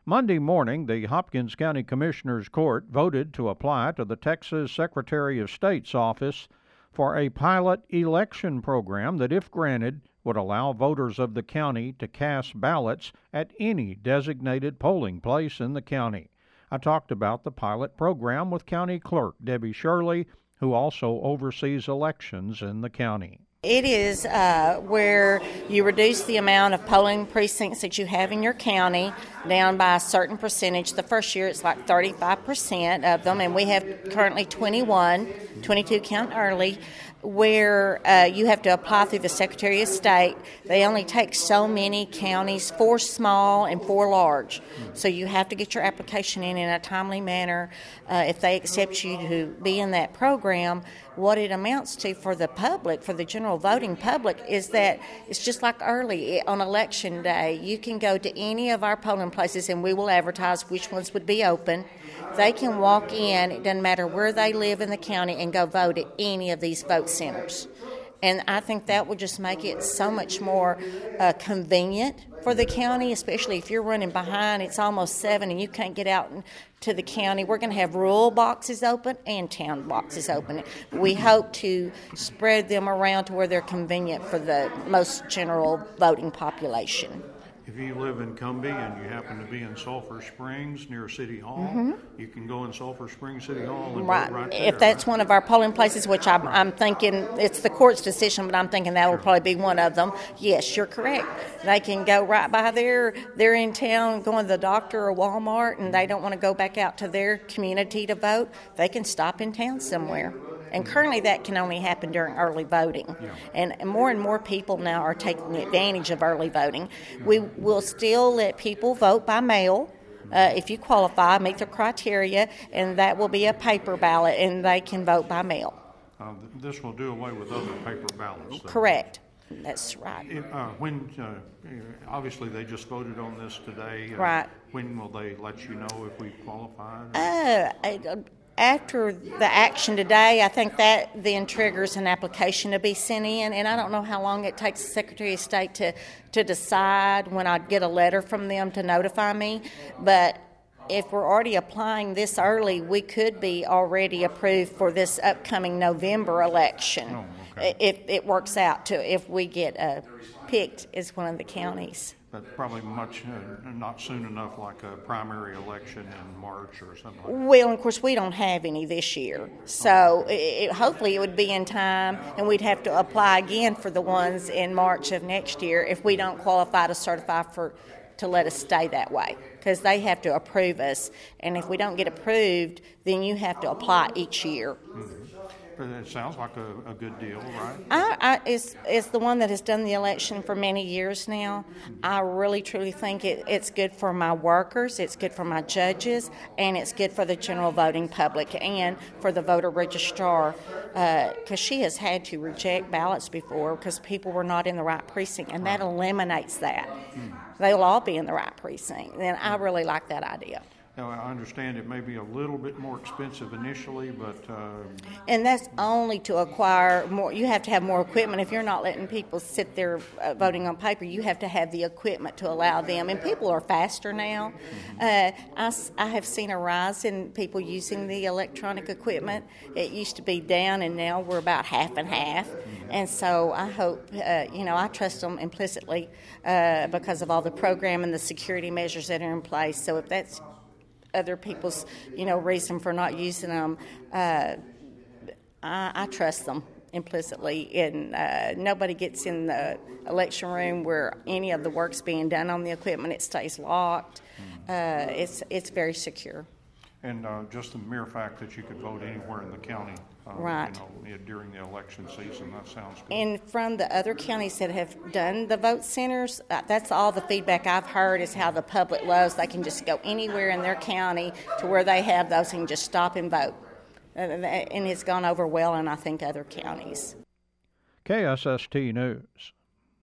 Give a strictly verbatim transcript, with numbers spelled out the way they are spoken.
Monday morning, the Hopkins County Commissioners Court voted to apply to the Texas Secretary of State's office for a pilot election program that, if granted, would allow voters of the county to cast ballots at any designated polling place in the county. I talked about the pilot program with County Clerk Debbie Shirley, who also oversees elections in the county. It is uh, where you reduce the amount of polling precincts that you have in your county down by a certain percentage. The first year it's like thirty-five percent of them, and we have currently twenty-one, twenty-two count early, where uh, you have to apply through the Secretary of State. They only take so many counties, four small and four large. So you have to get your application in in a timely manner. Uh, if they accept you to be in that program, what it amounts to for the public, for the general voting public, is that it's just like early on election day. You can go to any of our polling places and we will advertise which ones would be open. They can walk in, it doesn't matter where they live in the county, and go vote at any of these vote centers. And I think that would just make it so much more uh, convenient for the county, especially if you're running behind. It's almost seven and you can't get out to the county. We're going to have rural boxes open and town boxes open. We hope to spread them around to where they're convenient for the most general voting population. If you live in Cumbie and you happen to be in Sulphur Springs near City Hall, mm-hmm. you can go in Sulphur Springs City Hall and right. vote right there. If that's right? one of our polling places, which I'm, I'm thinking it's the court's decision, but I'm thinking that will sure. probably be one of them. Yes, you're correct. They can go right by there. They're in town going to the doctor or Walmart, and they don't want to go back out to their community to vote. They can stop in town somewhere. And currently that can only happen during early voting. Yeah. And more and more people now are taking advantage of early voting. We will still let people vote by mail uh, if you qualify, meet the criteria, and that will be a paper ballot, and they can vote by mail. Uh, this will do away with other paper ballots. Though. Correct. That's right. If, uh, when uh, obviously they just voted on this today. Uh, right. When will they let you know if we qualify? Uh, I, After the action today, I think that then triggers an application to be sent in, and I don't know how long it takes the Secretary of State to, to decide when I'd get a letter from them to notify me. But if we're already applying this early, we could be already approved for this upcoming November election. Oh, okay. If it works out to if we get uh, picked as one of the counties. But probably much uh, not soon enough, like a primary election in March or something like that. Well, of course, we don't have any this year, so it, it, hopefully it would be in time, and we'd have to apply again for the ones in March of next year if we don't qualify to certify for to let us stay that way, because they have to approve us, and if we don't get approved, then you have to apply each year. Mm-hmm. But it sounds like a, a good deal, right? I, I, it's, it's the one that has done the election for many years now. I really, truly think it, it's good for my workers, it's good for my judges, and it's good for the general voting public and for the voter registrar, because uh, she has had to reject ballots before because people were not in the right precinct, and that eliminates that. Mm. They'll all be in the right precinct, and I really like that idea. Now, I understand it may be a little bit more expensive initially, but... Uh, and that's only to acquire more. You have to have more equipment. If you're not letting people sit there uh, voting on paper, you have to have the equipment to allow them. And people are faster now. Uh, I, I have seen a rise in people using the electronic equipment. It used to be down, and now we're about half and half. And so I hope, uh, you know, I trust them implicitly uh, because of all the program and the security measures that are in place. So if that's other people's, you know, reason for not using them, uh, I, I trust them implicitly, and uh, nobody gets in the election room where any of the work's being done on the equipment. It stays locked. Uh, it's it's very secure. And uh, just the mere fact that you could vote anywhere in the county, uh, right. you know, during the election season, that sounds good. And from the other counties that have done the vote centers, uh, that's all the feedback I've heard is how the public loves. They can just go anywhere in their county to where they have those and just stop and vote. And, and it's gone over well in, I think, other counties. K S S T News.